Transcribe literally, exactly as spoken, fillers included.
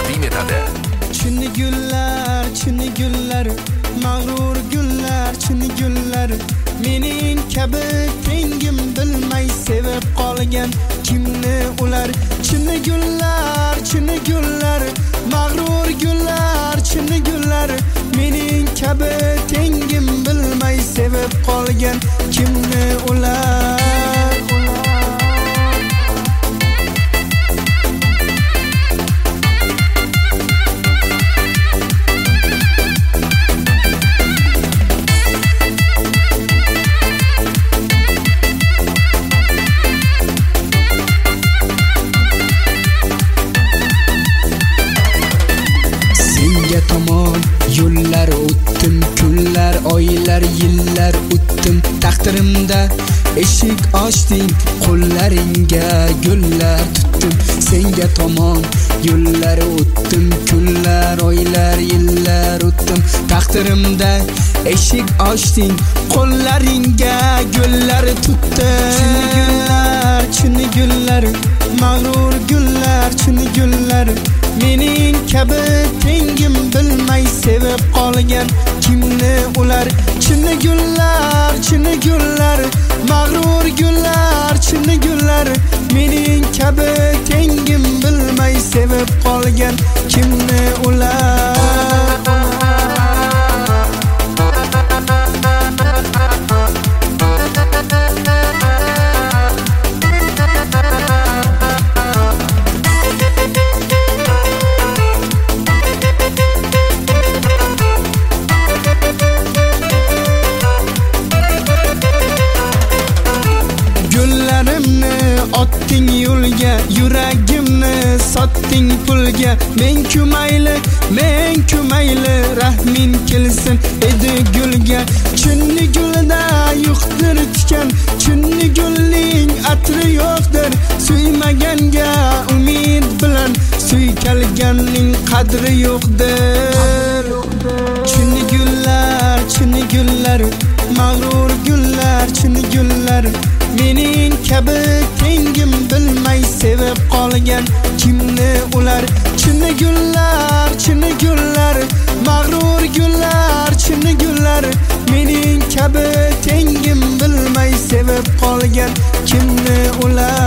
taqdim etadi. Chini gullar, chini gullar, mag'rur gullar, chini gullar, mening kabi tengim bilmay sevib qolgan kimni ular. Chini gullar, chini gullar, mag'rur gullar, chini gullar, mening kabi tengim bilmay sevib qolgan kimni ular. Tomon yo'llar o'tdim, kunlar, oylar, yillar o'tdim. Taqdirimda eshik ochding, qo'llaringga gullar tutdim. Senga tomon yo'llar o'tdim, kunlar, oylar, yillar o'tdim. Taqdirimda eshik ochding, qo'llaringga gullar tutdim. Chini gullar, chini gullar, mag'rur gullar, chini gullar, mening kabi tengim bilmay sevib qolgan kimni ular. Chini gullar, chini gullar, mag'rur gullar, chini gullar, mening kabi tengim bilmay sevib qolgan kimni ular. Otding yo'lga, yuragimni sotding pulga. Men kumayli, men kumayli, rahmin kelsin edi gulga. Chini gulda yo'qdir tikan, chini gulning atri yo'qdir. Suymaganga umid bilan suykalganning qadri yo'qdir. Chini gullar, chini gullar, mag'rur gullar, chini gullar, mening kabi tengim bilmay sevib qolgan kimni ular. Chini gullar, chini gullar, mag'rur gullar, chini gullar, mening kabi tengim bilmay sevib qolgan kimni ular.